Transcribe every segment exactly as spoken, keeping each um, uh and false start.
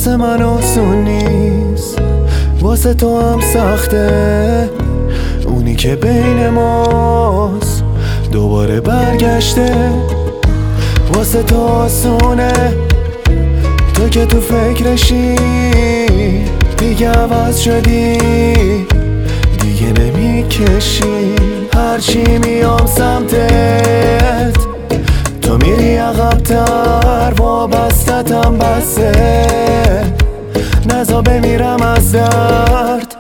واسه من آسون نیست، واسه تو هم سخته. اونی که بین ماست دوباره برگشته. واسه تو آسونه، تو که تو فکرشی دیگه عوض شدی، دیگه نمیکشی. هرچی میام سمتت تو میری عقب‌تر، وابستتم بسه، نزا بمیرم از درد.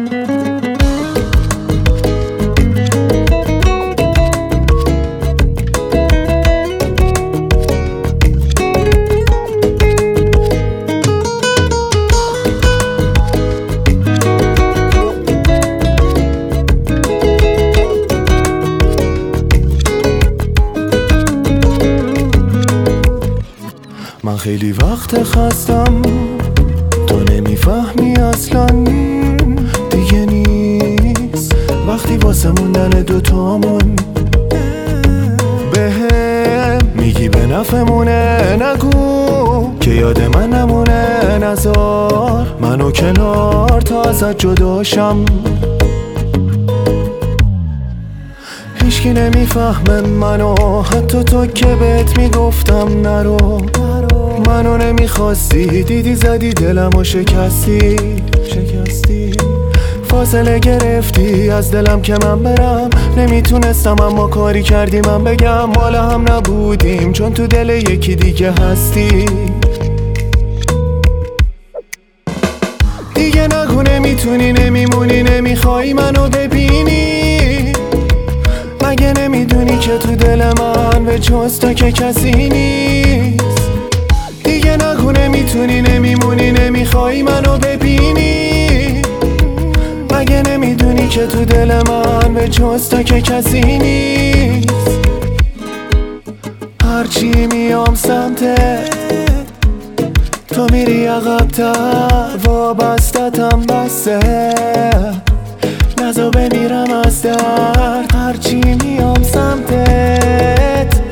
من خیلی وقت خستم، تو نمیفهمی اصلا، دیگه نیست وقتی واسه موندن دوتامون. بهم میگی به نفعمونه، نگو که یاد من نمونه. نزار منو کنار تا ازت جداشم. هیچکی نمیفهمه منو، حتی تو که بهت میگفتم نرو. منو نمیخواستی، دیدی زدی دلمو شکستی شکستی. فاصله گرفتی از دلم که من برم، نمیتونستم اما کاری کردی من بگم. مال هم نبودیم چون تو دل یکی دیگه هستی. دیگه نگو نمیتونی، نمیمونی، نمیخوای منو ببینی. مگه نمیدونی که تو دل من به جز تو که کسی نیست. دیگه نگو نمیتونی، نمیمونی، نمیخوای منو ببینی. مگه نمیدونی که تو دل من به جز تو که کسی نیست. هرچی میام سمتت تو میری عقب‌تر، وابستتم بسه، نزا بمیرم از درد. هرچی میام سمتت